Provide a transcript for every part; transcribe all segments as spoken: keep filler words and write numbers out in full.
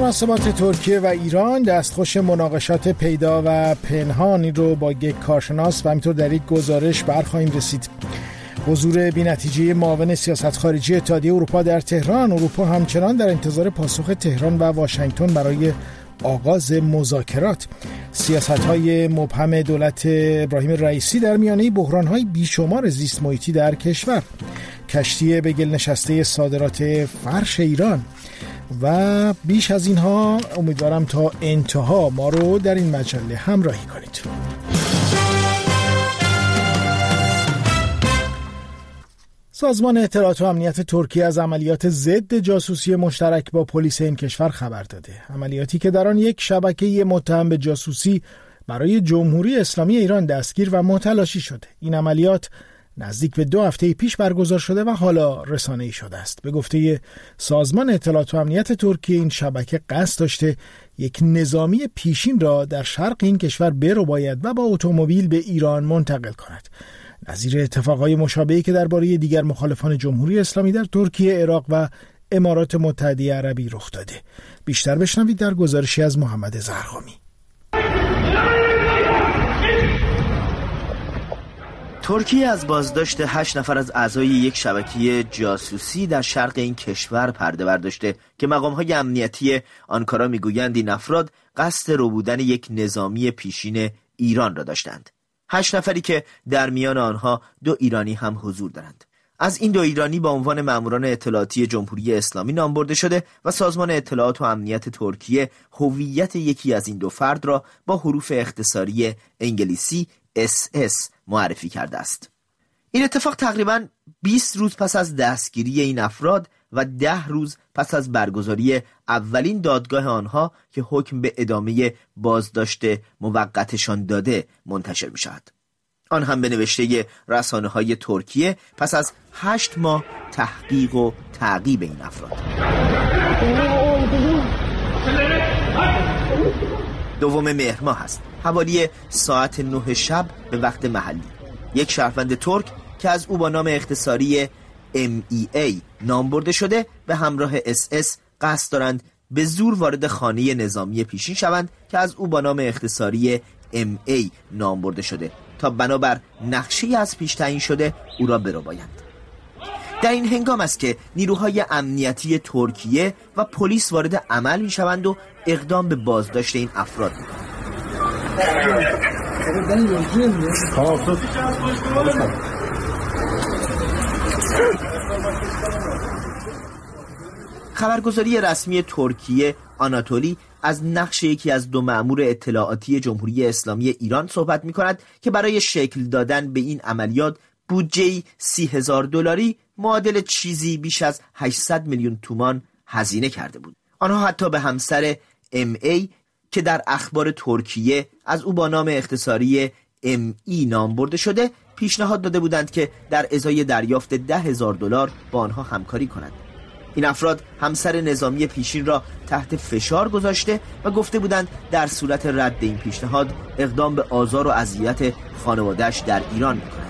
مناسبات ترکیه و ایران دستخوش مناقشات پیدا و پنهانی رو با یک کارشناس و همینطور در یک گزارش برخواهیم رسید. حضور بی‌نتیجه معاون سیاست خارجی اتحادیه اروپا در تهران. اروپا همچنان در انتظار پاسخ تهران و واشنگتن برای آغاز مذاکرات. سیاست‌های مبهم دولت ابراهیم رئیسی در میانه بحران‌های بیشمار زیست محیطی در کشور. کشتی به گل نشسته صادرات فرش ایران و بیش از اینها. امیدوارم تا انتها ما رو در این مجله همراهی کنید. سازمان اطلاعات و امنیت ترکیه از عملیات ضد جاسوسی مشترک با پلیس این کشور خبر داده. عملیاتی که در آن یک شبکه متهم به جاسوسی برای جمهوری اسلامی ایران دستگیر و متلاشی شده. این عملیات نزدیک به دو هفته پیش برگزار شده و حالا رسانه‌ای شده است. به گفته سازمان اطلاعات و امنیت ترکیه این شبکه قصد داشته یک نظامی پیشین را در شرق این کشور برباید و با اتومبیل به ایران منتقل کند. نظیر اتفاقهای مشابهی که درباره دیگر مخالفان جمهوری اسلامی در ترکیه، عراق و امارات متحده عربی رخ داده. بیشتر بشنوید در گزارشی از محمد زرغامی. ترکیه از بازداشت هشت نفر از اعضای یک شبکه جاسوسی در شرق این کشور پرده برداشته که مقام‌های امنیتی آنکارا میگویند این افراد قصد ربودن یک نظامی پیشین ایران را داشتند. هشت نفری که در میان آنها دو ایرانی هم حضور دارند. از این دو ایرانی با عنوان ماموران اطلاعاتی جمهوری اسلامی نام برده شده و سازمان اطلاعات و امنیت ترکیه هویت یکی از این دو فرد را با حروف اختصاری انگلیسی اس اس معرفی کرده است. این اتفاق تقریباً بیست روز پس از دستگیری این افراد و ده روز پس از برگزاری اولین دادگاه آنها که حکم به ادامه بازداشت موقتشان داده منتشر می شود. آن هم به نوشته رسانه‌های ترکیه پس از هشت ماه تحقیق و تعقیب این افراد. دوم مهر ماه است، حوالی ساعت نه شب به وقت محلی. یک شهروند ترک که از او با نام اختصاری ام ای ای نام برده شده به همراه اس اس قصد دارند به زور وارد خانه نظامی پیشین شوند که از او با نام اختصاری ام ای نام برده شده تا بنابر نقشه‌ای از پیش تعیین شده او را بربایند. در این هنگام است که نیروهای امنیتی ترکیه و پلیس وارد عمل می شوند و اقدام به بازداشت این افراد می کنند. خبرگزاری رسمی ترکیه آناتولی از نقش یکی از دو مأمور اطلاعاتی جمهوری اسلامی ایران صحبت می کند که برای شکل دادن به این عملیات بودجه سی هزار دلاری معادل چیزی بیش از هشتصد میلیون تومان هزینه کرده بود. آنها حتی به همسر ام ای که در اخبار ترکیه از او با نام اختصاری ام ای نام برده شده پیشنهاد داده بودند که در ازای دریافت ده هزار دلار با آنها همکاری کنند. این افراد همسر نظامی پیشین را تحت فشار گذاشته و گفته بودند در صورت رد این پیشنهاد اقدام به آزار و اذیت خانواده‌اش در ایران می‌کنند.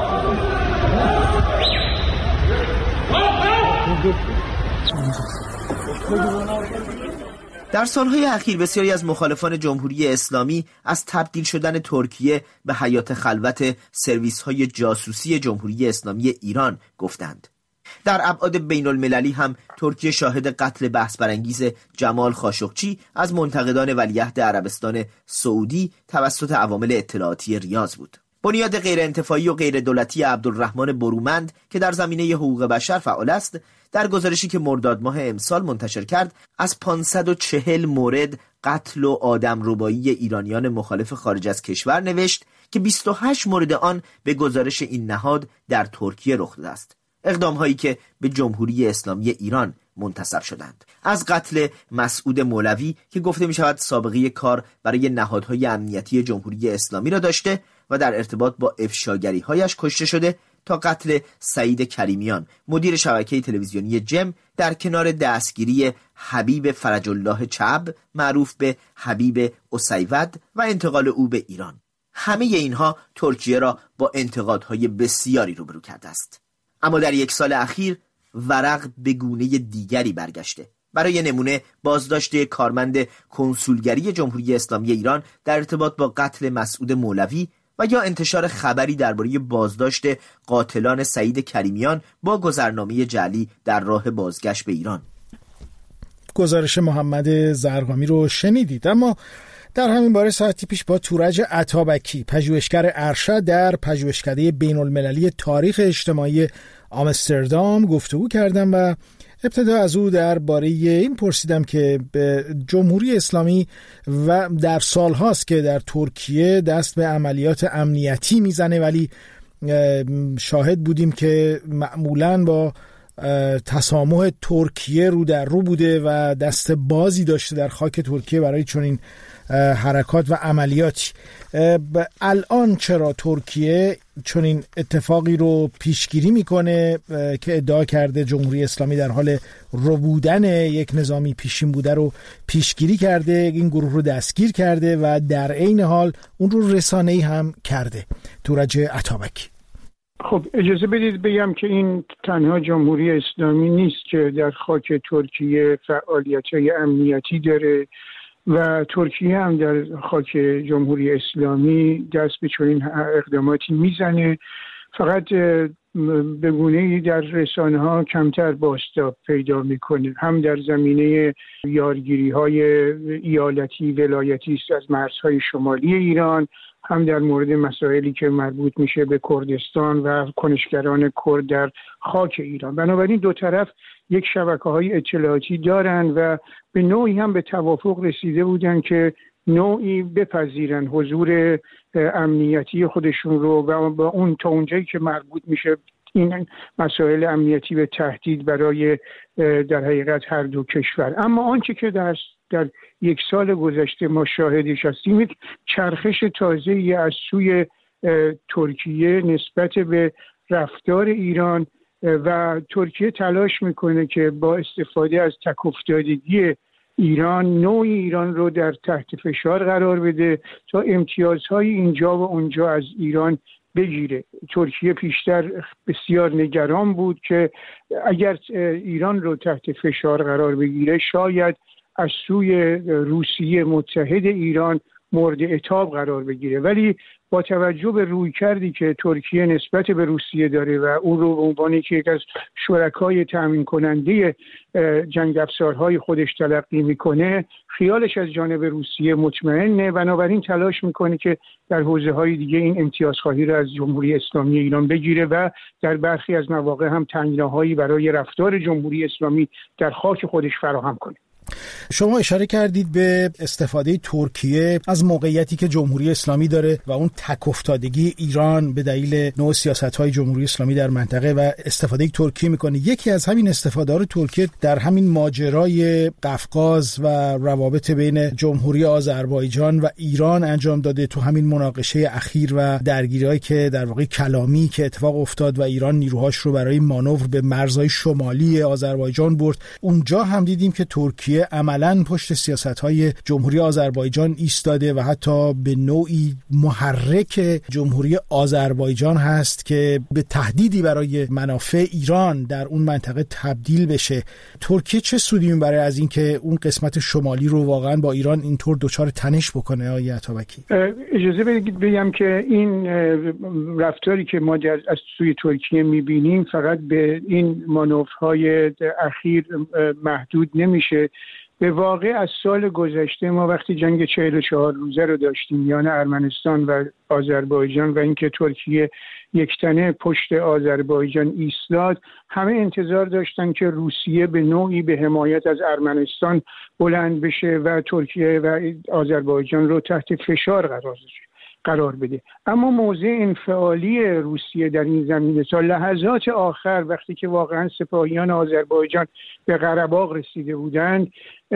در سالهای اخیر بسیاری از مخالفان جمهوری اسلامی از تبدیل شدن ترکیه به حیات خلوت سرویس‌های جاسوسی جمهوری اسلامی ایران گفتند. در ابعاد بین المللی هم ترکیه شاهد قتل بحث برانگیز جمال خاشقچی از منتقدان ولیعهد عربستان سعودی توسط عوامل اطلاعاتی ریاض بود. بنیاد غیر انتفاعی و غیر دولتی عبدالرحمن برومند که در زمینه حقوق بشر فعال است، در گزارشی که مرداد ماه امسال منتشر کرد از پانصد و چهل مورد قتل و آدمربایی ایرانیان مخالف خارج از کشور نوشت که بیست و هشت مورد آن به گزارش این نهاد در ترکیه رخ داده است. اقدام هایی که به جمهوری اسلامی ایران منتسب شدند. از قتل مسعود مولوی که گفته می شود سابقه کار برای نهادهای امنیتی جمهوری اسلامی را داشته و در ارتباط با افشاگری هایش کشته شده، تا قتل سعید کریمیان مدیر شبکه تلویزیونی جم در کنار دستگیری حبیب فرج الله چعب معروف به حبیب اسیود و انتقال او به ایران. همه اینها ترکیه را با انتقادهای بسیاری روبرو کرده است. اما در یک سال اخیر ورق به گونه دیگری برگشته. برای نمونه بازداشت کارمند کنسولگری جمهوری اسلامی ایران در ارتباط با قتل مسعود مولوی و یا انتشار خبری درباره بازداشت قاتلان سعید کریمیان با گذرنامه جعلی در راه بازگشت به ایران. گزارش محمد زرقامی رو شنیدید. اما در همین باره ساعتی پیش با تورج عطابکی، پژوهشگر ارشد در پژوهشکده بین المللی تاریخ اجتماعی آمستردام گفتگو کردم و ابتدا از او درباره این پرسیدم که به جمهوری اسلامی و در سال هاست که در ترکیه دست به عملیات امنیتی میزنه، ولی شاهد بودیم که معمولاً با تسامح ترکیه رو در رو بوده و دست بازی داشته در خاک ترکیه برای چنین حرکات و عملیاتی. الان چرا ترکیه چنین اتفاقی رو پیشگیری میکنه که ادعا کرده جمهوری اسلامی در حال ربودن یک نظامی پیشین بوده رو پیشگیری کرده، این گروه رو دستگیر کرده و در عین حال اون رو رسانه‌ای هم کرده؟ تورج عطابکی: خب اجازه بدید بگم که این تنها جمهوری اسلامی نیست که در خاک ترکیه فعالیت‌های امنیتی داره و ترکیه هم در خاک جمهوری اسلامی دست به چنین اقداماتی میزنه، فقط به گونه‌ای در رسانه‌ها کمتر بازتاب پیدا میکنه. هم در زمینه یارگیری‌های ایالتی ولایتی است از مرزهای شمالی ایران، هم در مورد مسائلی که مربوط میشه به کردستان و کنشگران کرد در خاک ایران. بنابراین دو طرف یک شبکه‌های اطلاعاتی دارن و به نوعی هم به توافق رسیده بودن که نوعی بپذیرن حضور امنیتی خودشون رو و با اون تا اونجایی که مربوط میشه این مسائل امنیتی به تهدید برای در حقیقت هر دو کشور. اما آنچه که در در یک سال گذشته ما شاهدش هستیم یک چرخش تازه‌ای از سوی ترکیه نسبت به رفتار ایران و ترکیه تلاش میکنه که با استفاده از تک افتادگی ایران نوعی ایران رو در تحت فشار قرار بده تا امتیازهای اینجا و اونجا از ایران بگیره. ترکیه پیشتر بسیار نگران بود که اگر ایران رو تحت فشار قرار بگیره شاید از سوی روسیه متحد ایران مورد عتاب قرار بگیره، ولی با توجه به رویکردی که ترکیه نسبت به روسیه داره و اون رو به عنوان یک از شرکای تامین کننده جنگ افزارهای خودش تلقی میکنه، خیالش از جانب روسیه مطمئنه، بنابراین تلاش میکنه که در حوزه‌های دیگه این امتیازخواهی رو از جمهوری اسلامی ایران بگیره و در برخی از مواقع هم تنگناهایی برای رفتار جمهوری اسلامی در خاک خودش فراهم کنه. شما اشاره کردید به استفاده ترکیه از موقعیتی که جمهوری اسلامی داره و اون تک افتادگی ایران به دلیل نوع سیاست‌های جمهوری اسلامی در منطقه و استفاده ترکیه میکنه. یکی از همین استفاده‌های ترکیه در همین ماجرای قفقاز و روابط بین جمهوری آذربایجان و ایران انجام داده. تو همین مناقشه اخیر و درگیری‌هایی که در واقع کلامی که اتفاق افتاد و ایران نیروهاش رو برای مانور به مرزهای شمالی آذربایجان برد، اونجا هم دیدیم که ترکیه عملاً پشت سیاست‌های جمهوری آذربایجان ایستاده و حتی به نوعی محرک جمهوری آذربایجان هست که به تهدیدی برای منافع ایران در اون منطقه تبدیل بشه. ترکیه چه سودی میبره از اینکه اون قسمت شمالی رو واقعاً با ایران اینطور دچار تنش بکنه؟ آقای عطابکی اجازه بدید بگم که این رفتاری که ما در از سوی ترکیه میبینیم فقط به این مانورهای اخیر محدود نمیشه. به واقع از سال گذشته ما وقتی جنگ چهل و چهار روزه رو داشتیم میان ارمنستان و آذربایجان و اینکه ترکیه یکتنه پشت آذربایجان ایستاد، همه انتظار داشتن که روسیه به نوعی به حمایت از ارمنستان بلند بشه و ترکیه و آذربایجان رو تحت فشار قرار بده. قرار بده اما موضع انفعالی روسیه در این زمینه تا لحظات آخر وقتی که واقعا سپاهیان آذربایجان به قره‌باغ رسیده بودند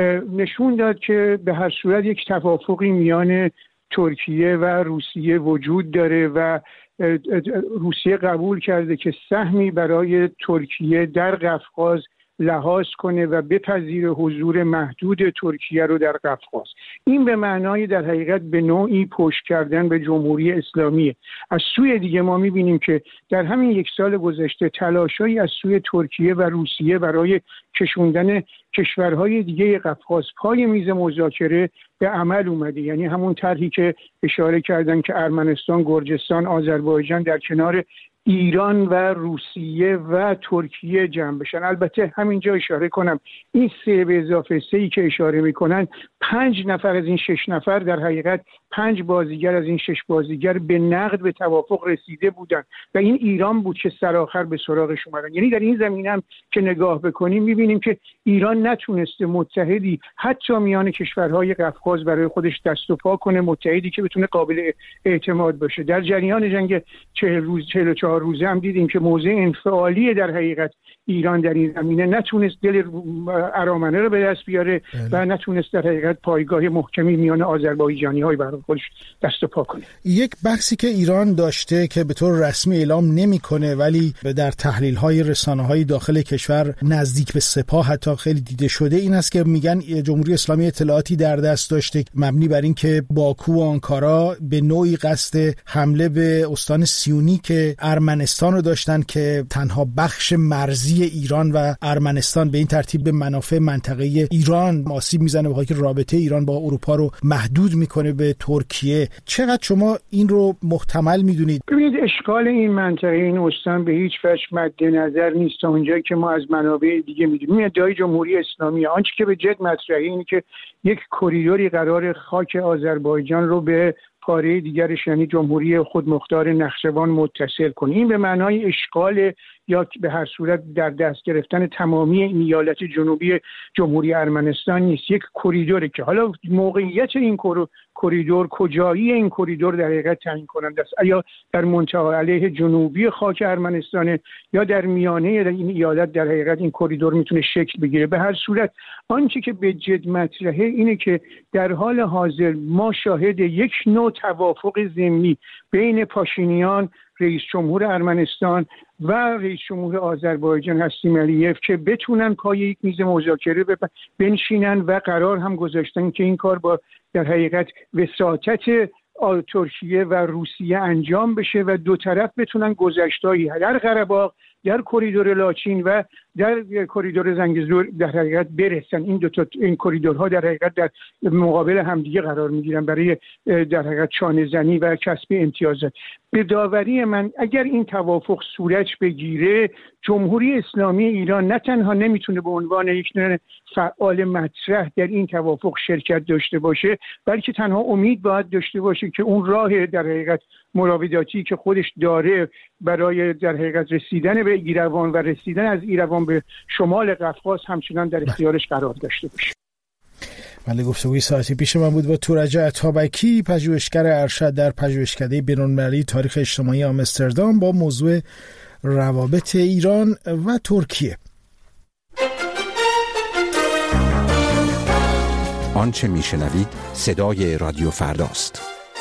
نشون داد که به هر صورت یک توافقی میان ترکیه و روسیه وجود داره و روسیه قبول کرده که سهمی برای ترکیه در قفقاز لحاظ کنه و بپذیره حضور محدود ترکیه رو در قفقاز. این به معنای در حقیقت به نوعی پشت کردن به جمهوری اسلامیه. از سوی دیگه ما می‌بینیم که در همین یک سال گذشته تلاش‌هایی از سوی ترکیه و روسیه برای کشوندن کشورهای دیگه قفقاز پای میز مذاکره به عمل اومده. یعنی همون طرحی که اشاره کردن که ارمنستان، گرجستان، آذربایجان در کنار ایران و روسیه و ترکیه جمع بشن. البته همینجا اشاره کنم این سه به اضافه سه‌ای که اشاره میکنن، پنج نفر از این شش نفر در حقیقت پنج بازیگر از این شش بازیگر به نقد به توافق رسیده بودن و این ایران بود که سرآخر به سراغش اومدن. یعنی در این زمینه هم که نگاه بکنیم میبینیم که ایران نتونسته متحدی حتی میان کشورهای قفقاز برای خودش دست و پا کنه، متحدی که بتونه قابل اعتماد باشه. در جریان جنگ چهل روز چهل و چهار روزه هم دیدیم که موضع انفعالی در حقیقت ایران در این زمینه نتونست دل ارامنه رو به دست بیاره و نتونست در حقیقت پایگاه محکمی میان آذربایجانی‌های برای خودش دست و پا کنه. یک بحثی که ایران داشته که به طور رسمی اعلام نمی‌کنه ولی در تحلیل‌های رسانه‌های داخل کشور نزدیک به سپاه حتی خیلی دیده شده، این است که میگن جمهوری اسلامی اطلاعاتی در دست داشته مبنی بر این که باکو و آنکارا به نوعی قصد حمله به استان سیونی که ارمنستان رو داشتن که تنها بخش مرزی ایران و ارمنستان به این ترتیب به منافع منطقه ایران آسیب میزنه، بخاطر که رابطه ایران با اروپا رو محدود میکنه به ترکیه. چقدر شما این رو محتمل میدونید؟ ببینید اشکال این منطقه این استان به هیچ وجه مد نظر نیست تا اونجایی که ما از منابع دیگه میدونیم. این ادعای جمهوری اسلامی آنچه که به جد مطرحه اینه که یک کریدوری قرار خاک آذربایجان رو به پاره دیگرش یعنی جمهوری خودمختار نخچوان متصل کنه. این به معنای اشغال یا به هر صورت در دست گرفتن تمامی این ایالت جنوبی جمهوری ارمنستان نیست. یک کریدوره که حالا موقعیت این کریدور، کجایی این کریدور در حقیقت تعیین کننده است. یا در منطقه علیه جنوبی خاک ارمنستان یا در میانه این ایالت در حقیقت این کریدور میتونه شکل بگیره. به هر صورت آنچه که به جد مطرحه اینه که در حال حاضر ما شاهد یک نوع توافق ضمنی بین پاشینیان رئیس جمهور ارمنستان و رئیس جمهور آذربایجان هستیم علیف که بتونن پای یک میز مذاکره بنشینن و قرار هم گذاشتن که این کار با در حقیقت وساطت ترکیه و روسیه انجام بشه و دو طرف بتونن گذشته‌ای در قره باغ، در کریدور لاچین و در کریدور زنگزور در حقیقت برسن. این دو تا این کریدورها در حقیقت در مقابل همدیگه قرار میگیرن برای در حقیقت چانه زنی و کسب امتیازات. به داوری من اگر این توافق صورت بگیره، جمهوری اسلامی ایران نه تنها نمیتونه به عنوان یک فعال مطرح در این توافق شرکت داشته باشه، بلکه تنها امید باید داشته باشه که اون راه در حقیقت مراوداتی که خودش داره برای در حقیقت رسیدن به ایروان و رسیدن از ایروان به شمال قفقاز همچنان در اختیارش قرار داشته باشه. بله، گفتگوی ساعتی پیش من بود با تورج عطابکی، پژوهشگر ارشد در پژوهشکده بین‌المللی تاریخ اجتماعی آمستردام با موضوع روابط ایران و ترکیه. آنچه میشنوید صدای رادیو فرداست.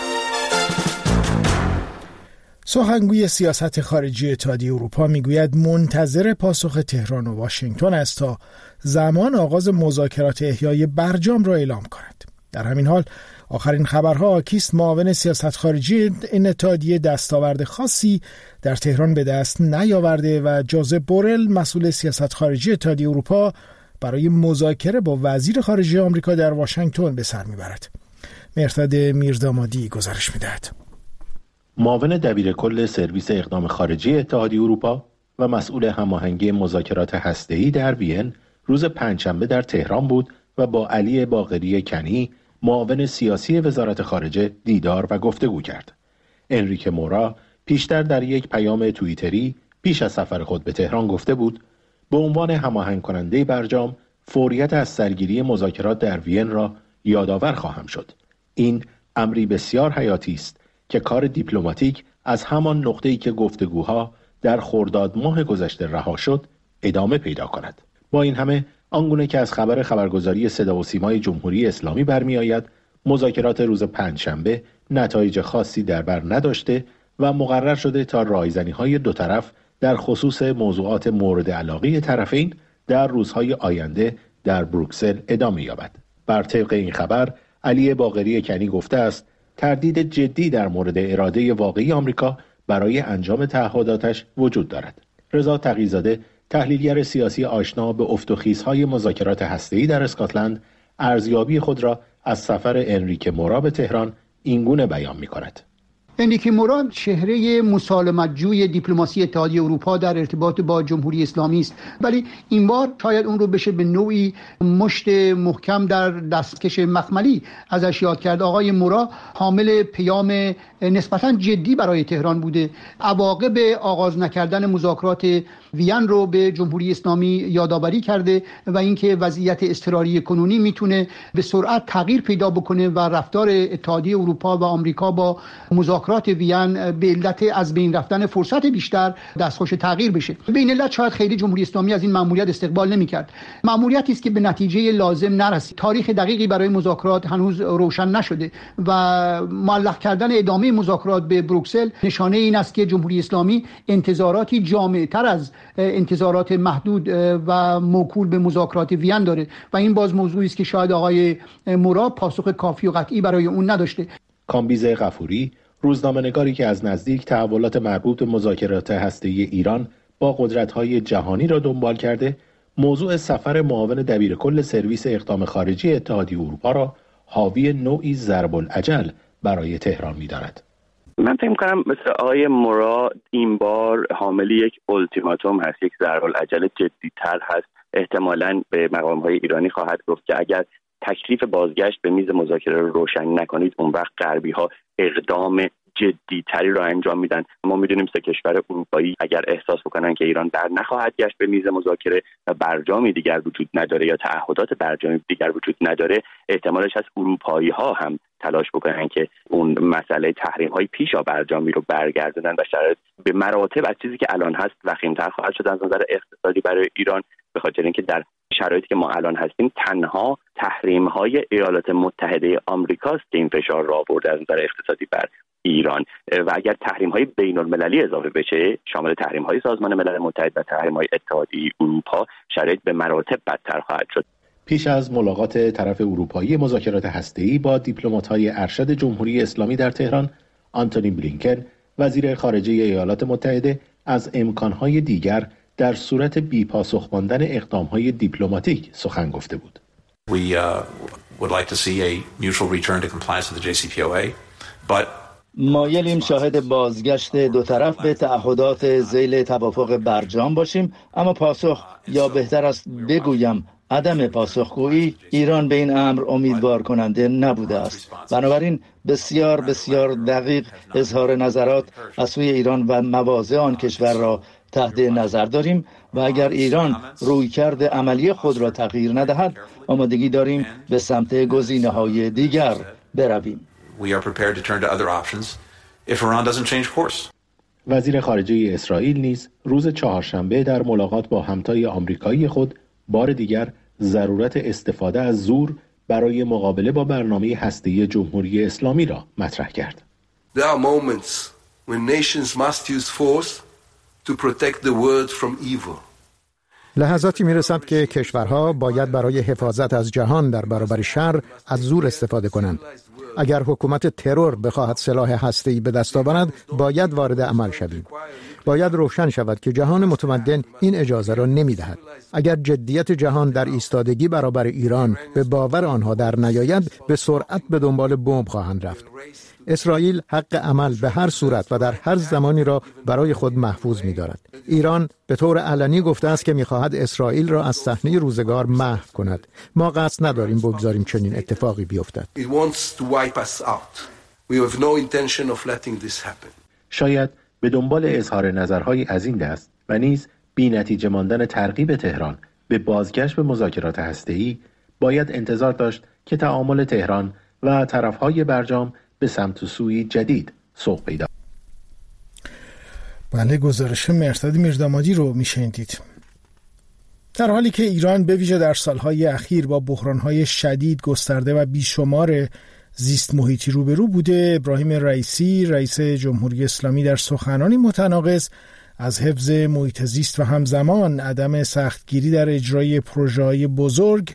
سخنگوی سیاست خارجی اتحادیه اروپا میگوید منتظر پاسخ تهران و واشنگتن است تا زمان آغاز مذاکرات احیای برجام را اعلام کند. در همین حال آخرین خبرها آکیست معاون سیاست خارجی این اتحادیه دستاورد خاصی در تهران به دست نیاورده و جوزپ بورل مسئول سیاست خارجی اتحادیه اروپا برای مذاکره با وزیر خارجه آمریکا در واشنگتن به سر میبرد. مهرداد میردامادی گزارش میدهد. معاون دبیرکل سرویس اقدام خارجی اتحادیه اروپا و مسئول هماهنگی مذاکرات هسته‌ای در وین روز پنجشنبه در تهران بود و با علی باقری کنی معاون سیاسی وزارت خارجه دیدار و گفتگو کرد. انریک مورا پیشتر در یک پیام توییتری پیش از سفر خود به تهران گفته بود به عنوان هماهنگ کننده برجام فوریت از سرگیری مذاکرات در وین را یادآور خواهم شد. این امری بسیار حیاتی است که کار دیپلماتیک از همان نقطه‌ای که گفتگوها در خرداد ماه گذشته رها شد ادامه پیدا کند. با این همه آنگونه که از خبر خبرگزاری صدا و سیمای جمهوری اسلامی برمی آید، مذاکرات روز پنجشنبه نتایج خاصی در بر نداشته و مقرر شده تا رایزنی‌های دو طرف در خصوص موضوعات مورد علاقه طرفین در روزهای آینده در بروکسل ادامه یابد. بر طبق این خبر، علی باقری کنی گفته است تردید جدی در مورد اراده واقعی آمریکا برای انجام تعهداتش وجود دارد. رضا تقی‌زاده، تحلیلگر سیاسی آشنا به افت و خیزهای مذاکرات هسته‌ای در اسکاتلند، ارزیابی خود را از سفر انریکه مورا به تهران اینگونه بیان می‌کند. انریکه مورا چهره مسالمت‌جوی دیپلماسی اتحادیه اروپا در ارتباط با جمهوری اسلامی است، ولی این بار شاید اون رو بشه به نوعی مشت محکم در دستکش مخملی ازش یاد کرد. آقای مورا حامل پیام نسبتاً جدی برای تهران بوده. عواقب آغاز نکردن مذاکرات وین رو به جمهوری اسلامی یادآوری کرده و اینکه وضعیت اضطراری کنونی میتونه به سرعت تغییر پیدا بکنه و رفتار اتحادیه اروپا و آمریکا با مذاکرات وین به علت از بین رفتن فرصت بیشتر دستخوش تغییر بشه. به این علت شاید خیلی جمهوری اسلامی از این مأموریت استقبال نمی‌کرد. مأموریتی است که به نتیجه لازم نرسید. تاریخ دقیقی برای مذاکرات هنوز روشن نشده و معلق کردن ادامه مذاکرات به بروکسل نشانه این است که جمهوری اسلامی انتظاراتی جامع‌تر از انتظارات محدود و موکول به مذاکرات وین داره و این باز موضوعی است که شاید آقای مورا پاسخ کافی و قطعی برای اون نداشته. کامبیز غفوری، روزنامه‌نگاری که از نزدیک تحولات مربوط به مذاکرات هسته‌ای ایران با قدرت‌های جهانی را دنبال کرده، موضوع سفر معاون دبیرکل سرویس اقدام خارجی اتحادیه اروپا را حاوی نوعی ضرب العجل برای تهران می‌داند. من فکر می‌کنم مثل آقای مورا این بار حامل یک التیماتوم هست، یک ضرب العجل جدی‌تر هست. احتمالاً به مقام‌های ایرانی خواهد گفت که اگر تکلیف بازگشت به میز مذاکره رو روشن نکنید، اون وقت غربی‌ها اقدام جدی‌تری رو انجام میدن. ما میدونیم سه کشور اروپایی اگر احساس بکنن که ایران در نخواهد گشت به میز مذاکره و برجامی دیگر وجود نداره یا تعهدات برجامی دیگر وجود نداره، احتمالش هست اروپایی‌ها هم تلاش بکنن که اون مسئله تحریم‌های پیشا برجامی رو برگردونن و شرایط به مراتب از چیزی که الان هست وخیم‌تر خواهد شد از نظر اقتصادی برای ایران، به خاطر اینکه در شرایطی که ما الان هستیم تنها تحریم‌های ایالات متحده آمریکاست که این فشار را آورده از نظر اقتصادی بر ایران و اگر تحریم‌های بین‌المللی اضافه بشه شامل تحریم‌های سازمان ملل متحد و تحریم‌های اتحادیه اروپا، شرایط به مراتب بدتر خواهد شد. پیش از ملاقات طرف اروپایی مذاکرات هسته‌ای با دیپلمات‌های ارشد جمهوری اسلامی در تهران، آنتونی بلینکن وزیر خارجه ایالات متحده از امکان‌های دیگر در صورت بی‌پاسخ ماندن اقدام‌های دیپلماتیک سخن گفته بود. We uh, would like to see a mutual return to compliance with the جی سی پی او ای, but مایلیم شاهد بازگشت دو طرف به تعهدات ذیل توافق برجام باشیم، اما پاسخ یا بهتر است بگویم عدم پاسخگویی ایران به این امر امیدوار کننده نبوده است. بنابراین بسیار بسیار دقیق اظهار نظرات از سوی ایران و مواضع آن کشور را تحت نظر داریم و اگر ایران رویکرد عملی خود را تغییر ندهد آمادگی داریم به سمت گزینه‌های دیگر برویم. We are prepared to turn to other options if Iran doesn't change course. وزیر خارجه اسرائیل نیز روز چهارشنبه در ملاقات با همتای آمریکایی خود بار دیگر ضرورت استفاده از زور برای مقابله با برنامه هسته‌ای جمهوری اسلامی را مطرح کرد. There are moments when nations must use force to protect the world from evil. لحظاتی میرسد که کشورها باید برای حفاظت از جهان در برابر شر از زور استفاده کنند. اگر حکومت ترور بخواهد سلاح هسته‌ای به دست آورد، باید وارد عمل شویم. باید روشن شود که جهان متمدن این اجازه را نمی‌دهد. اگر جدیت جهان در ایستادگی برابر ایران به باور آنها در نیاید، به سرعت به دنبال بمب خواهند رفت. اسرائیل حق عمل به هر صورت و در هر زمانی را برای خود محفوظ می‌دارد. ایران به طور علنی گفته است که می‌خواهد اسرائیل را از صحنه روزگار محو کند. ما قصد نداریم بگذاریم چنین اتفاقی بیفتد. شاید به دنبال اظهار نظرهای از این دست و نیز بی‌نتیجه ماندن ترغیب تهران به بازگشت به مذاکرات هسته‌ای باید انتظار داشت که تعامل تهران و طرف‌های برجام به سمت و سوی جدید سوق پیدا. بله، گزارش مهرداد میردامادی رو میشنیدید. در حالی که ایران به ویژه در سالهای اخیر با بحران‌های شدید گسترده و بیشمار زیست محیطی روبرو بوده، ابراهیم رئیسی رئیس جمهوری اسلامی در سخنانی متناقض از حفظ محیط زیست و همزمان عدم سختگیری در اجرای پروژه‌های بزرگ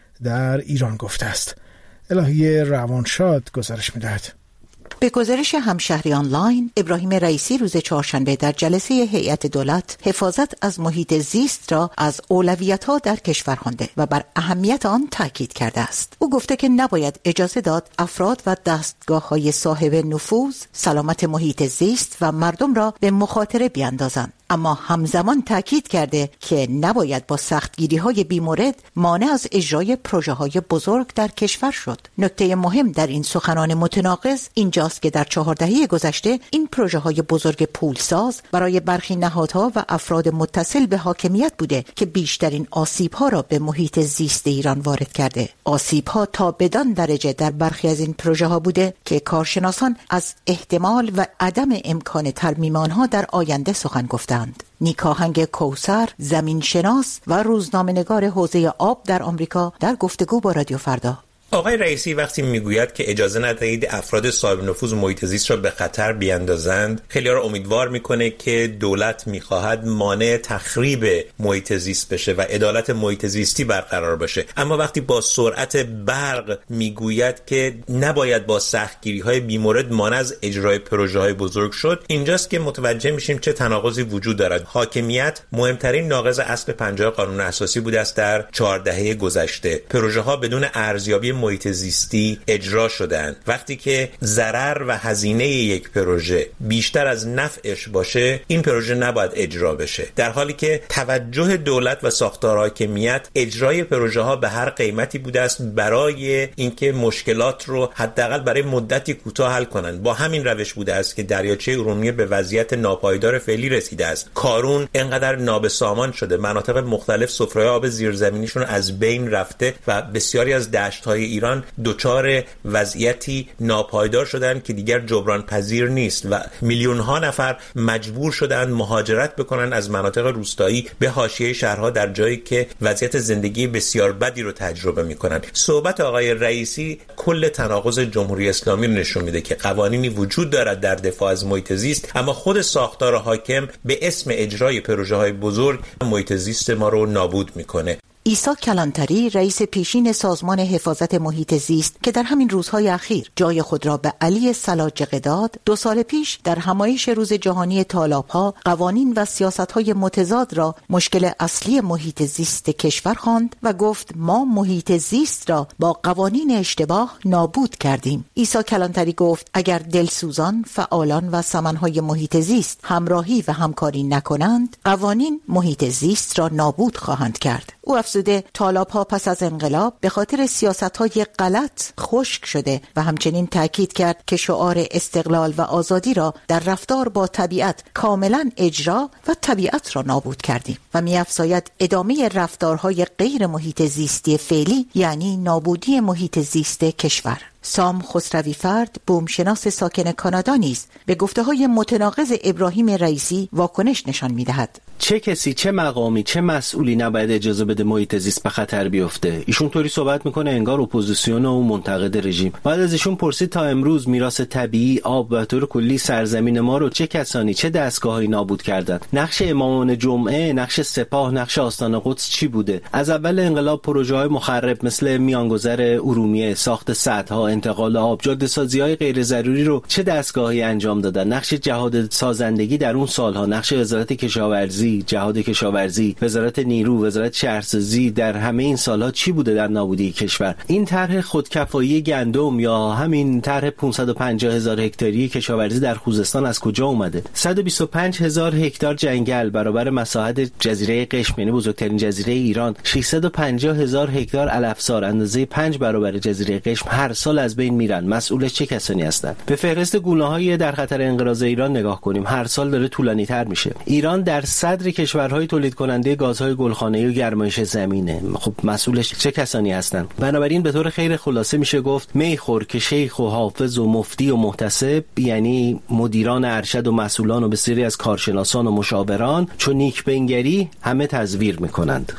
در ایران گفته است. الهی روانشاد گزارش می‌دهد. به گزارش همشهری آنلاین، ابراهیم رئیسی روز چهارشنبه در جلسه هیئت دولت حفاظت از محیط زیست را از اولویت‌ها در کشور خوانده و بر اهمیت آن تاکید کرده است. او گفته که نباید اجازه داد افراد و دستگاه‌های صاحب نفوذ سلامت محیط زیست و مردم را به مخاطره بیاندازند. اما همزمان تاکید کرده که نباید با سختگیری‌های بیمورد مانع از اجرای پروژه‌های بزرگ در کشور شد. نکته مهم در این سخنان متناقض اینجاست که در چهار دهه گذشته این پروژه‌های بزرگ پولساز برای برخی نهادها و افراد متصل به حاکمیت بوده که بیشترین آسیب‌ها را به محیط زیست ایران وارد کرده. آسیب‌ها تا بدان درجه در برخی از این پروژه‌ها بوده که کارشناسان از احتمال و عدم امکان ترمیم آنها در آینده سخن گفتند. نیکاهنگ کوثر، زمین شناس و روزنامه‌نگار حوزه آب در آمریکا در گفتگو با رادیو فردا. آقای رئیسی وقتی میگوید که اجازه ندهید افراد صاحب نفوذ محیط زیست را به خطر بیاندازند، خیلی‌ها را امیدوار میکنه که دولت میخواهد مانع تخریب محیط زیست بشه و عدالت محیط زیستی برقرار باشه. اما وقتی با سرعت برق میگوید که نباید با سختگیری‌های بیمورد مانع از اجرای پروژه‌های بزرگ شد، اینجاست که متوجه میشیم چه تناقضی وجود دارد. حاکمیت مهمترین ناقض اصل پنجاه قانون اساسی بوده است در چهار دهه گذشته. پروژه‌ها بدون ارزیابی محیط زیستی اجرا شدند. وقتی که ضرر و هزینه یک پروژه بیشتر از نفعش باشه، این پروژه نباید اجرا بشه. در حالی که توجه دولت و ساختار حاکمیت اجرای پروژه ها به هر قیمتی بوده است برای اینکه مشکلات رو حداقل برای مدتی کوتاه حل کنند. با همین روش بوده است که دریاچه ارومیه به وضعیت ناپایدار فعلی رسیده است. کارون انقدر نابسامان شده، مناطق مختلف سفره آب زیرزمینیشون از بین رفته و بسیاری از دشت‌های ایران دچار وضعیتی ناپایدار شدند که دیگر جبران پذیر نیست و میلیون ها نفر مجبور شدند مهاجرت بکنن از مناطق روستایی به حاشیه شهرها در جایی که وضعیت زندگی بسیار بدی رو تجربه میکنن. صحبت آقای رئیسی کل تناقض جمهوری اسلامی رو نشون میده که قوانینی وجود دارد در دفاع از محیط زیست، اما خود ساختار حاکم به اسم اجرای پروژه‌های بزرگ محیط زیست ما رو نابود میکنه. عیسی کلانتری رئیس پیشین سازمان حفاظت محیط زیست که در همین روزهای اخیر جای خود را به علی سلاجقه داد، دو سال پیش در همایش روز جهانی تالاب‌ها قوانین و سیاست‌های متضاد را مشکل اصلی محیط زیست کشور خواند و گفت ما محیط زیست را با قوانین اشتباه نابود کردیم. عیسی کلانتری گفت اگر دلسوزان، فعالان و سمن‌های محیط زیست همراهی و همکاری نکنند، قوانین محیط زیست را نابود خواهند کرد. او افزوده تالاب‌ها پس از انقلاب به خاطر سیاست‌های غلط خشک شده و همچنین تاکید کرد که شعار استقلال و آزادی را در رفتار با طبیعت کاملا اجرا و طبیعت را نابود کردیم و می‌افزاید ادامه رفتارهای غیر محیط زیستی فعلی یعنی نابودی محیط زیست کشور. سام خسروی فرد، بومشناس ساکن کانادا نیز به گفته‌های متناقض ابراهیم رئیسی واکنش نشان می‌دهد. چه کسی، چه مقامی، چه مسئولی نباید اجازه بده محیط زیست به خطر بیفته؟ ایشون طوری صحبت میکنه انگار اپوزیسیون و منتقد رژیم. بعد از ایشون پرسید تا امروز میراث طبیعی، آب و طور کلی سرزمین ما رو چه کسانی، چه دستگاهایی نابود کردن؟ نقش امامان جمعه، نقش سپاه، نقش آستان قدس چی بوده؟ از اول انقلاب پروژه‌های مخرب مثل میانگذر ارومیه، ساخت سدها، انتقال آب، جاده‌سازی‌های غیر ضروری رو چه دستگاهی انجام دادن؟ نقش جهاد سازندگی در اون سالها، نقش وزارت کشاورزی، جهاد کشاورزی، وزارت نیرو، وزارت شهرسازی در همه این سالها چی بوده در نابودی کشور؟ این طرح خودکفایی گندم یا همین طرح پانصد و پنجاه هزار هکتاری کشاورزی در خوزستان از کجا اومده؟ صد و بیست و پنج هزار هکتار جنگل برابر مساحت جزیره قشم یعنی بزرگترین جزیره ایران، ششصد و پنجاه هزار هکتار علفزار اندازه پنج برابر جزیره قشم هر سال از بین میرن. مسئولش چه کسانی هستند؟ به فهرست گونه‌های در خطر انقراض ایران نگاه کنیم. هر سال داره طولانی‌تر میشه. ایران در صدر کشورهای تولید کننده گازهای گلخانه‌ای و گرمایش زمینه. خب مسئولش چه کسانی هستند؟ بنابراین به طور خیر خلاصه میشه گفت میخور که شیخ و حافظ و مفتی و محتسب یعنی مدیران ارشد و مسئولان و بسیاری از کارشناسان و مشاوران چون نیک بنگری همه تزویر میکنند.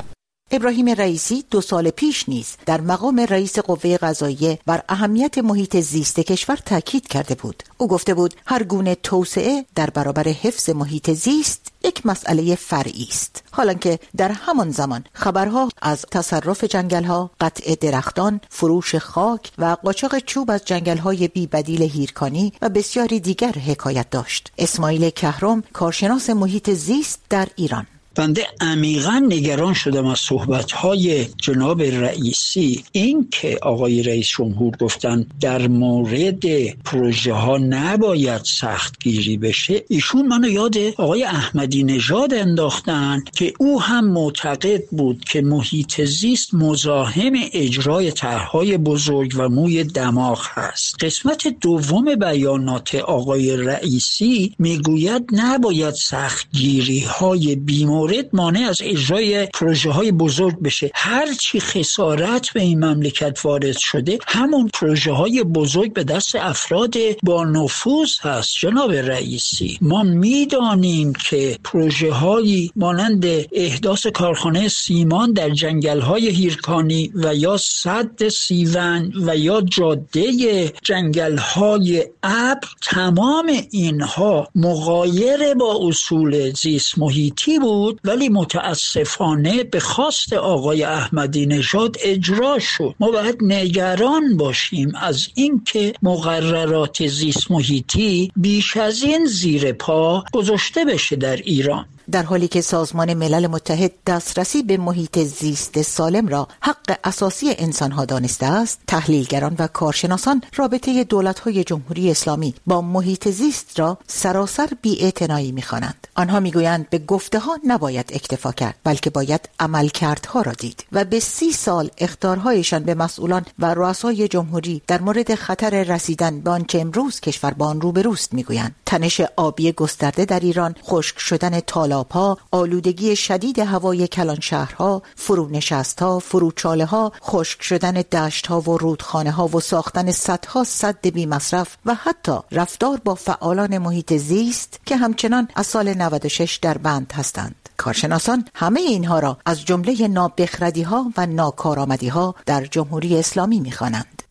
ابراهیم رئیسی دو سال پیش نیز در مقام رئیس قوه قضاییه بر اهمیت محیط زیست کشور تاکید کرده بود. او گفته بود هر گونه توسعه در برابر حفظ محیط زیست یک مسئله فرعی است، حالانکه در همان زمان خبرها از تصرف جنگل‌ها، قطع درختان، فروش خاک و قاچاق چوب از جنگل‌های بی بدیل هیرکانی و بسیاری دیگر حکایت داشت. اسماعیل کهرم، کارشناس محیط زیست در ایران: بنده عمیقاً نگران شدم از صحبت‌های جناب رئیسی. این که آقای رئیس جمهور گفتن در مورد پروژه ها نباید سختگیری بشه، ایشون منو یاد آقای احمدی نژاد انداختن که او هم معتقد بود که محیط زیست مزاحم اجرای طرح‌های بزرگ و موی دماغ هست. قسمت دوم بیانات آقای رئیسی میگوید نباید سختگیری های بیمار مورد مانع از اجرای پروژه های بزرگ بشه. هرچی خسارت به این مملکت وارد شده همون پروژه های بزرگ به دست افراد با نفوذ هست. جناب رئیسی، ما میدانیم که پروژه هایی مانند احداث کارخانه سیمان در جنگل های هیرکانی و یا سد سیون و یا جاده جنگل های ابر، تمام اینها مغایر با اصول زیست محیطی بود، ولی متاسفانه به خواست آقای احمدی نژاد اجرا شد. ما باید نگران باشیم از اینکه مقررات زیست محیطی بیش از این زیر پا گذاشته بشه در ایران. در حالی که سازمان ملل متحد دسترسی به محیط زیست سالم را حق اساسی انسانها دانسته است، تحلیلگران و کارشناسان رابطه دولت‌های جمهوری اسلامی با محیط زیست را سراسر بی‌اعتنایی می‌خوانند. آنها می‌گویند به گفته‌ها نباید اکتفا کرد، بلکه باید عملکردها را دید و به سی سال اخطارهایشان به مسئولان و رؤسای جمهوری در مورد خطر رسیدن به آنچه امروز کشور با آن روبروست می‌گویند. تنش آبی گسترده در ایران، خشک شدن تالاب‌ها، آلودگی شدید هوای کلان شهرها، فرونشست‌ها، فروچاله‌ها، خشک شدن دشت‌ها و رودخانه‌ها و ساختن صدها سد بی مصرف و حتی رفتار با فعالان محیط زیست که همچنان از سال نود و شش در بند هستند. کارشناسان همه اینها را از جمله نابخردی‌ها و ناکارآمدی‌ها در جمهوری اسلامی می‌خوانند.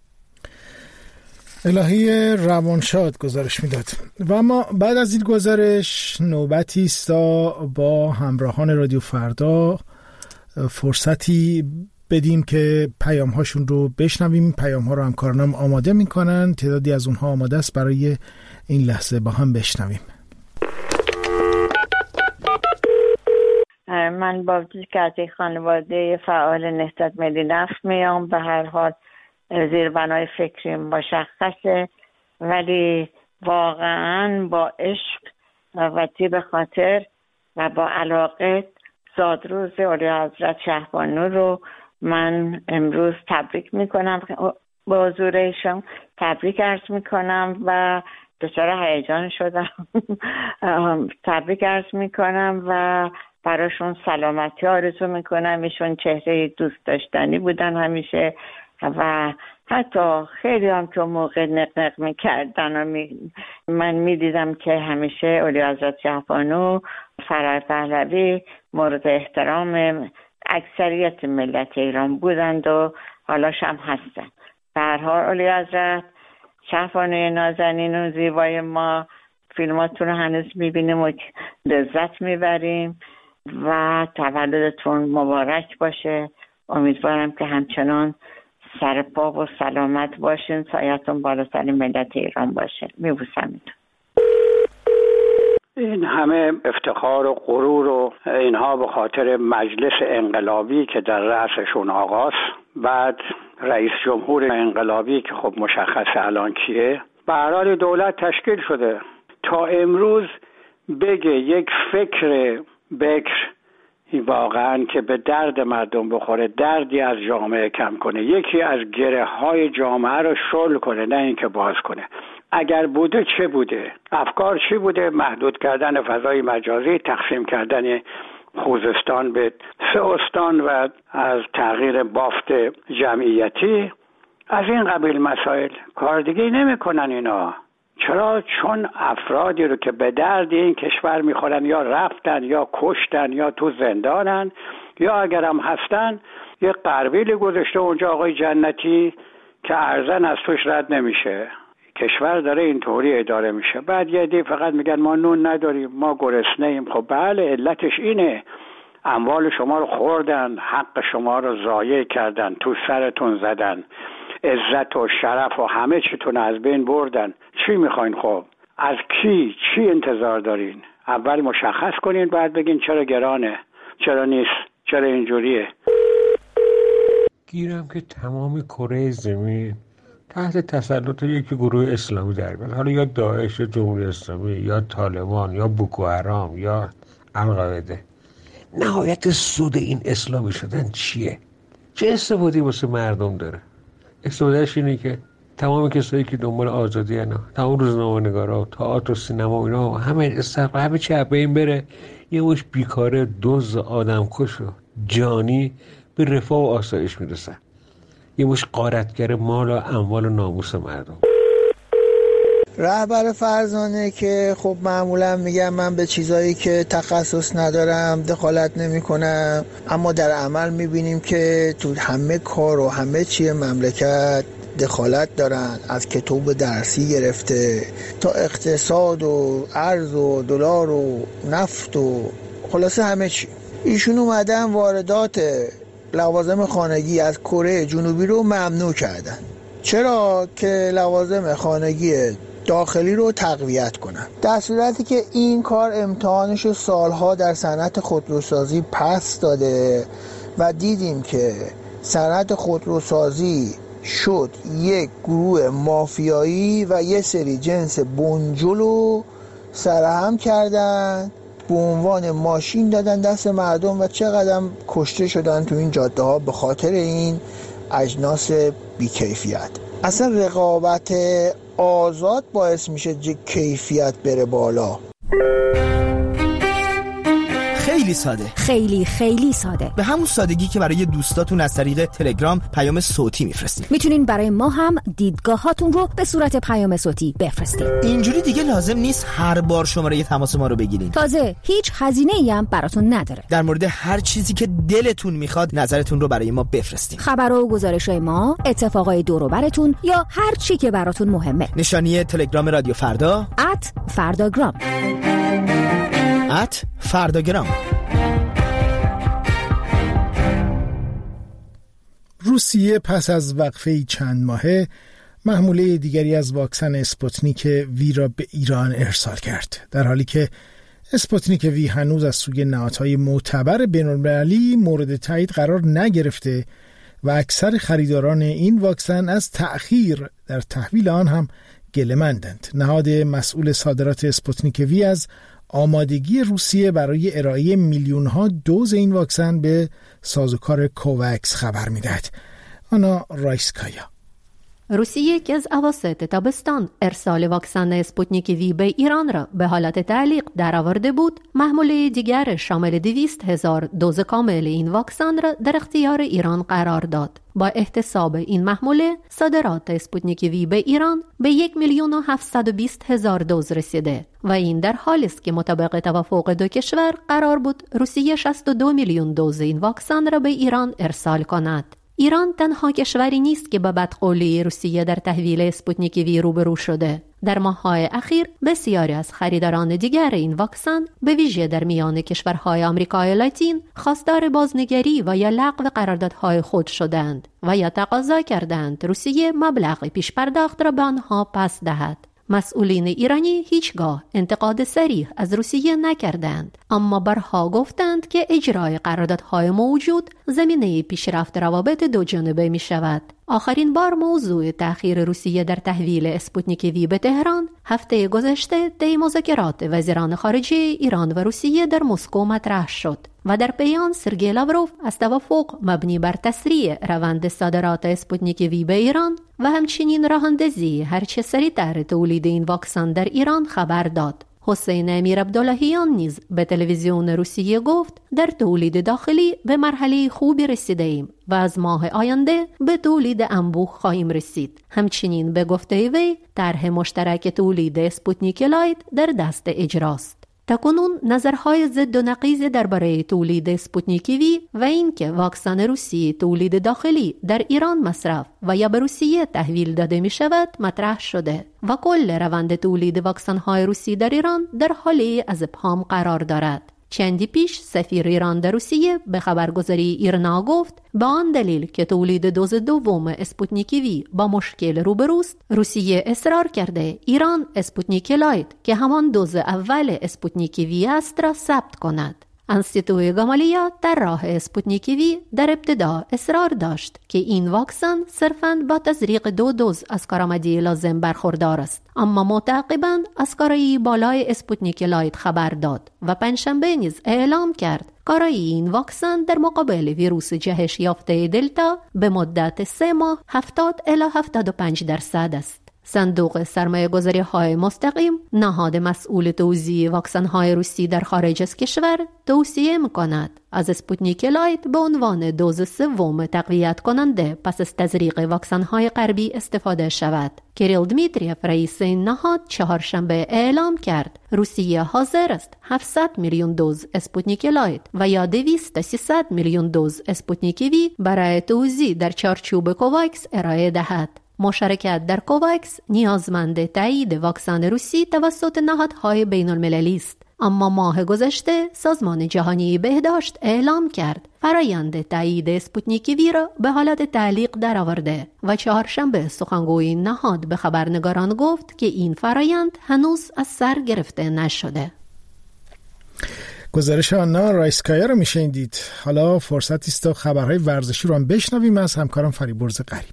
الهی روانشاد گزارش میداد. و اما بعد از این گزارش نوبتی است تا با همراهان رادیو فردا فرصتی بدیم که پیام هاشون رو بشنویم. پیام ها رو همکارانم آماده میکنن، تعدادی از اونها آماده است برای این لحظه با هم بشنویم. من با وجودی که از یک خانواده فعال نهضت ملی نفت میام، به هر حال زیربنای فکری مشخصه، ولی واقعا با عشق و طیب خاطر و با علاقه زادروز اولیا حضرت شهبانو رو من امروز تبریک میکنم، با حضور ایشان تبریک عرض میکنم و دچار هیجان شدم. تبریک عرض میکنم و براشون سلامتی آرزو میکنم. ایشون چهره دوست داشتنی بودن همیشه و حتی خیلی هم که موقع نقنق میکردن و می من میدیدم که همیشه اولی حضرت شهبانو فرار پهلوی مورد احترام اکثریت ملت ایران بودند و حالاش هم هستن. به هر حال اولی حضرت شهبانوی نازنین و زیبای ما، فیلماتون رو هنوز میبینیم و لذت میبریم و تولدتون مبارک باشه. امیدوارم که همچنان سر پا و سلامت باشین، سایتون بالاتر ملت ایران باشه. میبوسم. این همه افتخار و غرور و اینها به خاطر مجلس انقلابی که در رأسشون آقاست، بعد رئیس جمهور انقلابی که خب مشخص الان کیه. به هر حال دولت تشکیل شده. تا امروز بگه یک فکر بکر واقعا که به درد مردم بخوره، دردی از جامعه کم کنه، یکی از گره های جامعه رو شل کنه، نه اینکه باز کنه. اگر بوده چه بوده؟ افکار چی بوده؟ محدود کردن فضای مجازی، تقسیم کردن خوزستان به سه استان و از تغییر بافت جمعیتی، از این قبیل مسائل. کار دیگه نمی کنن اینا. چرا؟ چون افرادی رو که به درد این کشور میخورن یا رفتن یا کشتن یا تو زندانن، یا اگر هم هستن یه قربیلی گذاشته اونجا آقای جنتی که ارزن از توش رد نمیشه. کشور داره اینطوری اداره میشه. بعد یه دی فقط میگن ما نون نداریم، ما گرسنه ایم. خب بله، علتش اینه، اموال شما رو خوردن، حق شما رو ضایع کردن، تو سرتون زدن، عزت و شرف و همه چیتون از بین بردن. چی میخواین؟ خب از کی چی انتظار دارین؟ اول مشخص کنین، بعد بگین چرا گرانه، چرا نیست، چرا اینجوریه. گیرم که تمام کره زمین تحت تسلط یک گروه اسلامی در بیاد، حالا یا داعش یا جمهوری اسلامی یا طالبان یا بوکو حرام یا القاعده. نهایت سود این اسلامی شدن چیه؟ چه استفاده واسه مردم داره؟ استفادهش اینه که تمام کسایی که دنبال آزادی هستن، تمام روزنامه‌نگارا، تئاتر و سینما و اینا، همه استفاده همه چی به این بره یه مش بیکاره دزد آدمکش و جانی به رفاه و آسایش میرسن، یه مش غارتگر مال و اموال و ناموس مردم. رهبر فرزانه که خب معمولا میگم من به چیزایی که تخصص ندارم دخالت نمی کنم، اما در عمل میبینیم که تو همه کار و همه چی مملکت دخالت دارن، از کتاب درسی گرفته تا اقتصاد و ارز و دلار و نفت و خلاصه همه چی. ایشون اومدن واردات لوازم خانگی از کره جنوبی رو ممنوع کردن. چرا؟ که لوازم خانگی داخلی رو تقویت کنن، در صورتی که این کار امتحانش سالها در صنعت خودروسازی پس داده و دیدیم که صنعت خودروسازی شد یک گروه مافیایی و یه سری جنس بنجل رو سرهم کردن، به عنوان ماشین دادن دست مردم و چقدر کشته شدن تو این جاده ها به خاطر این اجناس بیکیفیت. اصلا رقابت آزاد باعث میشه کیفیت بره بالا. خیلی ساده، خیلی خیلی ساده، به همون سادگی که برای دوستاتون از طریق تلگرام پیام صوتی میفرستین. میتونین برای ما هم دیدگاهاتون رو به صورت پیام صوتی بفرستین. اینجوری دیگه لازم نیست هر بار شماره تماس ما رو بگیرین. تازه هیچ هزینه‌ای هم براتون نداره. در مورد هر چیزی که دلتون میخواد نظرتون رو برای ما بفرستین. خبر و گزارش‌های ما، اتفاقای دور و براتون یا هر چی که براتون مهمه. نشانی تلگرام رادیو فردا ات فرداگرام ات فرداگرام. روسیه پس از وقفه چند ماهه محموله دیگری از واکسن اسپوتنیک وی را به ایران ارسال کرد، در حالی که اسپوتنیک وی هنوز از سوی نهادهای معتبر بین‌المللی مورد تایید قرار نگرفته و اکثر خریداران این واکسن از تأخیر در تحویل آن هم گله‌مندند. نهاد مسئول صادرات اسپوتنیک وی از آمادگی روسیه برای ارائه میلیون‌ها دوز این واکسن به سازوکار کوواکس خبر می‌دهد. آنا رایسکایا. روسیه که از اواسط تابستان ارسال واکسن اسپوتنیک وی به ایران را به حالت تعلیق درآورده بود، محموله دیگر شامل دویست هزار دوز کامل این واکسن را در اختیار ایران قرار داد. با احتساب این محموله صادرات اسپوتنیک وی به ایران به یک میلیون و هفتصد و بیست هزار دوز رسیده و این در حالی است که مطابق توافق دو کشور قرار بود روسیه شصت و دو میلیون دوز این واکسن را به ایران ارسال کند. ایران تنها کشوری نیست که با بدقولی روسیه در تحویل اسپوتنیک وی روبرو شده. در ماه‌های اخیر بسیاری از خریداران دیگر این واکسن به ویژه در میان کشورهای آمریکای لاتین خواستار بازنگری و یا لغو قراردادهای خود شدند و یا تقاضا کردند روسیه مبلغ پیش پرداخت را به آنها پس دهد. مسئولین ایرانی هیچگاه انتقاد صریح از روسیه نکردند، اما برها گفتند که اجرای قراردادهای موجود زمینه پیشرفت روابط دو جانبه می شود. آخرین بار موضوع تأخیر روسیه در تحویل اسپوتنیک وی به تهران هفته گذشته طی مذاکرات وزیران خارجه ایران و روسیه در مسکو مطرح شد و در بیان سرگئی لاوروف از توافق مبنی بر تسریع روند صادرات اسپوتنیک وی به ایران و همچنین راه‌اندازی هرچه سریع‌تر تولید این واکسن در ایران خبر داد. حسین امیر عبداللهیان نیز به تلویزیون روسیه گفت در تولید داخلی به مرحله خوبی رسیده ایم و از ماه آینده به تولید انبوه خواهیم رسید. همچنین به گفته وی طرح مشترک تولید اسپوتنیک لایت در دست اجراست. تاکنون نظرهای ضد و نقیض درباره تولید اسپوتنیک وی و اینکه واکسن روسی تولید داخلی در ایران مصرف و یا به روسیه تحویل داده می شود مطرح شده و کل روند تولید واکسن های روسی در ایران در حالی از ابهام قرار دارد. چندی پیش سفیر ایران در روسیه به خبرگزاری ایرنا گفت به آن دلیل که تولید دوز دوم اسپوتنیک وی با مشکل روبروست، روسیه اصرار کرده ایران اسپوتنیک لایت که همان دوز اول اسپوتنیک وی است را ثبت کند. انستیتوی گامالیا در راه اسپوتنیک وی در ابتدا اصرار داشت که این واکسن صرفاً با تزریق دو دوز از کارآمدی لازم برخوردار است، اما متعاقباً از کارایی بالای اسپوتنیک لایت خبر داد و پنجشنبه نیز اعلام کرد کارایی این واکسن در مقابل ویروس جهش یافته دلتا به مدت سه ماه هفتاد الی هفتاد و پنج درصد است. صندوق سرمایه گذاری های مستقیم، نهاد مسئول توزیع واکسن های روسی در خارج از کشور، توصیه می‌کند از اسپوتنیک لایت به عنوان دوز سوم تقویت کننده پس از تزریق واکسن های غربی استفاده شود. کریل دمیتریف رئیس این نهاد چهارشنبه اعلام کرد روسیه حاضر است هفتصد میلیون دوز اسپوتنیک لایت و یا دویست تا سیصد میلیون دوز اسپوتنیک وی برای توزیع در چارچوب کوواکس ارائه دهد. مشارکت در کوواکس نیازمند تایید واکسن روسی توسط نهادهای بین المللی است، اما ماه گذشته سازمان جهانی بهداشت اعلام کرد فرایند تایید اسپوتنیک وی را به حالت تعلیق درآورده و چهارشنبه سخنگوی نهاد به خبرنگاران گفت که این فرایند هنوز از سر گرفته نشده. گزارش آنا رایسکایا رو میشنیدید. حالا فرصتی است تا خبرهای ورزشی رو هم بشنویم از همکارم فریبرز غریب.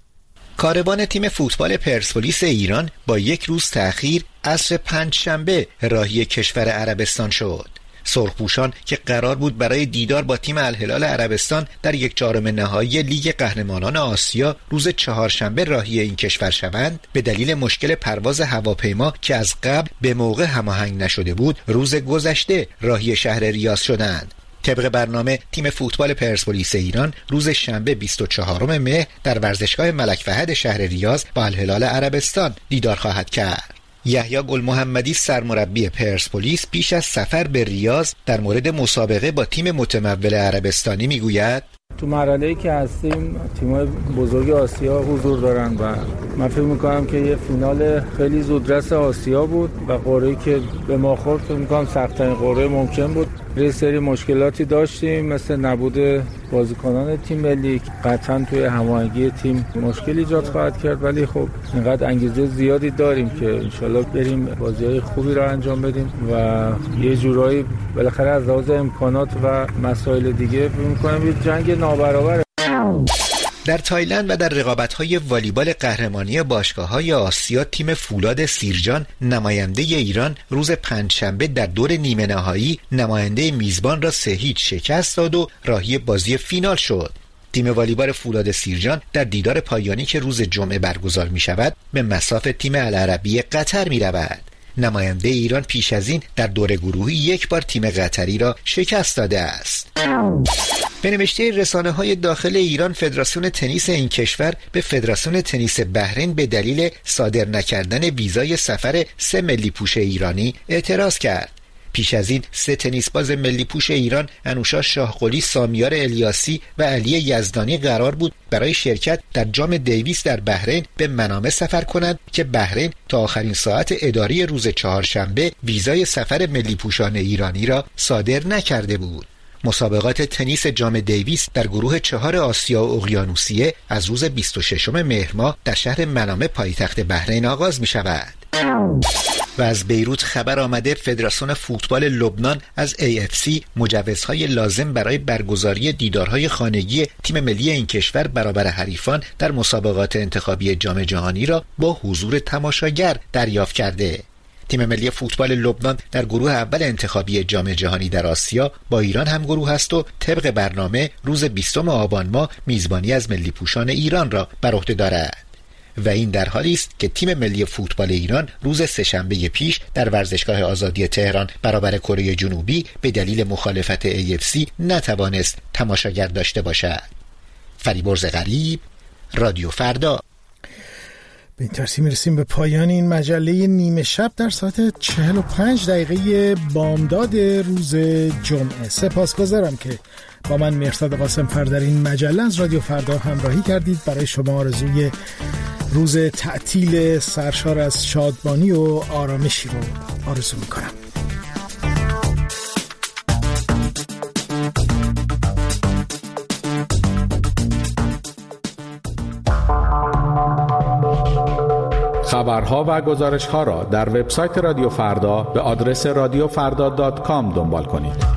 کاروان تیم فوتبال پرسپولیس ایران با یک روز تأخیر عصر پنجشنبه راهی کشور عربستان شد. سرخپوشان که قرار بود برای دیدار با تیم الهلال عربستان در یک چهارم نهایی لیگ قهرمانان آسیا روز چهارشنبه راهی این کشور شوند، به دلیل مشکل پرواز هواپیما که از قبل به موقع هماهنگ نشده بود روز گذشته راهی شهر ریاض شدند. طبق برنامه تیم فوتبال پرسپولیس ایران روز شنبه بیست و چهارم مهر در ورزشگاه ملک فهد شهر ریاض با الهلال عربستان دیدار خواهد کرد. یحیی گل محمدی سرمربی پرسپولیس پیش از سفر به ریاض در مورد مسابقه با تیم متمول عربستانی میگوید تو مرحله‌ای که هستیم تیم‌های بزرگ آسیا حضور دارن و من فکر می‌کنم که یه فینال خیلی زودرس آسیا بود و قرعه‌ای که به ما خورد فکر می‌کنم سخت‌ترین قرعه ممکن بود. یه سری مشکلاتی داشتیم مثل نبود بازیکنان تیم ملی، قطعاً توی هماهنگی تیم مشکل ایجاد خواهد کرد، ولی خب اینقدر انگیزه زیادی داریم که انشالله بریم بازی‌های خوبی رو انجام بدیم و یه جورایی بالاخره از لحاظ امکانات و مسائل دیگه فکر می‌کنم یه جنگ نابرابر. در تایلند و در رقابت‌های والیبال قهرمانی باشگاه‌های آسیا تیم فولاد سیرجان نماینده ایران روز پنجشنبه در دور نیمه نهایی نماینده میزبان را سه هیچ شکست داد و راهی بازی فینال شد. تیم والیبال فولاد سیرجان در دیدار پایانی که روز جمعه برگزار می‌شود به مصاف تیم العربی قطر می‌رود. نماینده ایران پیش از این در دور گروهی یک بار تیم قطری را شکست داده است. به نوشته رسانه‌های داخل ایران، فدراسیون تنیس این کشور به فدراسیون تنیس بحرین به دلیل صادر نکردن ویزای سفر سه ملی پوش ایرانی اعتراض کرد. پیش از این سه تنیسباز ملی پوش ایران انوشا شاهقلی، سامیار الیاسی و علی یزدانی قرار بود برای شرکت در جام دیویس در بحرین به منامه سفر کنند که بحرین تا آخرین ساعت اداری روز چهارشنبه ویزای سفر ملی پوشان ایرانی را صادر نکرده بود. مسابقات تنیس جام دیویس در گروه چهار آسیا و اقیانوسیه از روز بیست و ششم مهر ماه در شهر منامه پایتخت بحرین آغاز می شود. و از بیروت خبر آمده فدراسیون فوتبال لبنان از ای اف سی مجوزهای لازم برای برگزاری دیدارهای خانگی تیم ملی این کشور برابر حریفان در مسابقات انتخابی جام جهانی را با حضور تماشاگر دریافت کرده. تیم ملی فوتبال لبنان در گروه اول انتخابی جام جهانی در آسیا با ایران هم گروه است و طبق برنامه روز بیستم آبان ماه میزبانی از ملی پوشان ایران را بر عهده دارد. و این در حالی است که تیم ملی فوتبال ایران روز سه‌شنبه پیش در ورزشگاه آزادی تهران برابر کره جنوبی به دلیل مخالفت ای اف سی نتوانست تماشاگر داشته باشد. فریبرز غریب، رادیو فردا. به این ترتیب میرسیم به پایان این مجله نیمه شب در ساعت چهل و پنج دقیقه بامداد روز جمعه. سپاسگزارم که با من مرصد قاسم فر در این مجله از رادیو فردا همراهی کردید. برای شما آرزوی روز تعطیل سرشار از شادمانی و آرامشی رو آرزو میکنم. خبرها و گزارش‌ها را در وبسایت رادیو فردا به آدرس رادیو فردا دات کام دنبال کنید.